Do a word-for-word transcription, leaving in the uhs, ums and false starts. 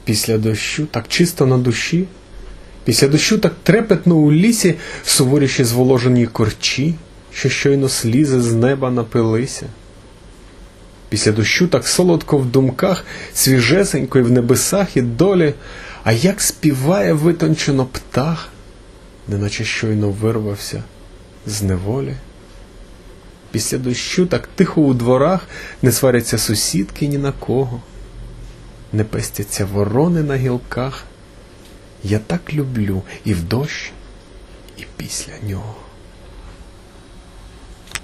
Після дощу так чисто на душі, після дощу так трепетно у лісі суворіші зволожені корчі, що щойно слізи з неба напилися. Після дощу так солодко в думках, свіжесенько й в небесах і долі, а як співає витончено птах, неначе щойно вирвався з неволі. Після дощу так тихо у дворах, не сваряться сусідки ні на кого, не пестяться ворони на гілках. Я так люблю і в дощ, і після нього.